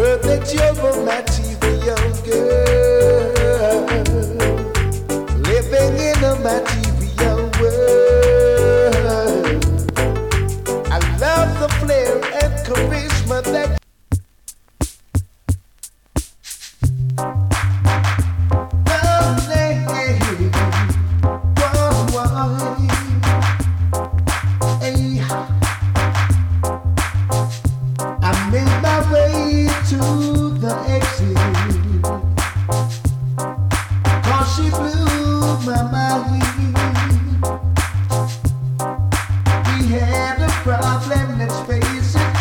Heard that you're a material girl, living in a material world. I love the flair and charisma that I made my way to the exit, 'cause she blew my mind. We had a problem, let's face it.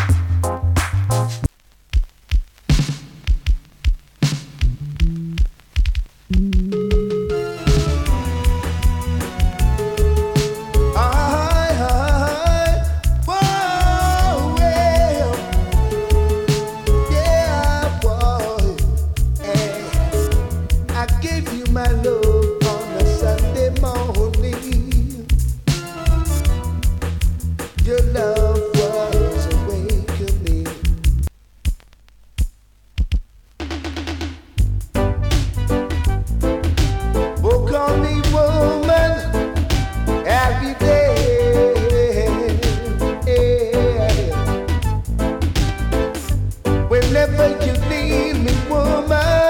My love on a Sunday morning, your love was awakening. Oh, call me woman every day. Whenever you need me, woman.